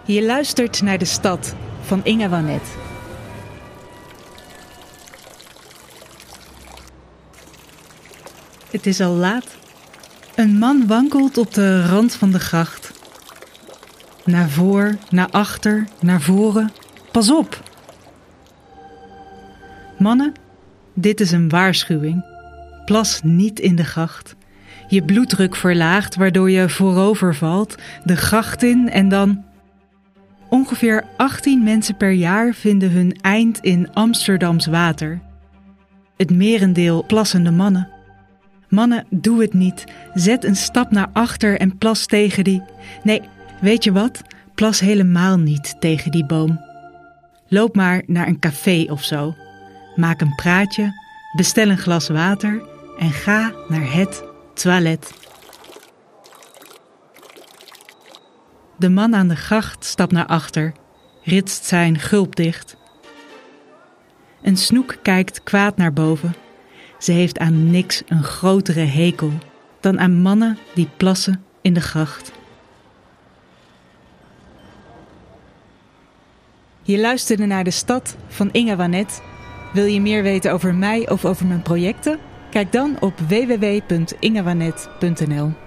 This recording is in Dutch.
Je luistert naar De Stad van Inge Wanet. Het is al laat. Een man wankelt op de rand van de gracht. Naar voor, naar achter, naar voren. Pas op! Mannen, dit is een waarschuwing. Plas niet in de gracht. Je bloeddruk verlaagt waardoor je voorover valt, de gracht in en dan... Ongeveer 18 mensen per jaar vinden hun eind in Amsterdams water. Het merendeel plassende mannen. Mannen, doe het niet. Zet een stap naar achter en plas tegen die... Nee, weet je wat? Plas helemaal niet tegen die boom. Loop maar naar een café of zo. Maak een praatje, bestel een glas water en ga naar het toilet. De man aan de gracht stapt naar achter, ritst zijn gulp dicht. Een snoek kijkt kwaad naar boven. Ze heeft aan niks een grotere hekel dan aan mannen die plassen in de gracht. Je luisterde naar De Stad van Inge Wanet. Wil je meer weten over mij of over mijn projecten? Kijk dan op www.ingewanet.nl.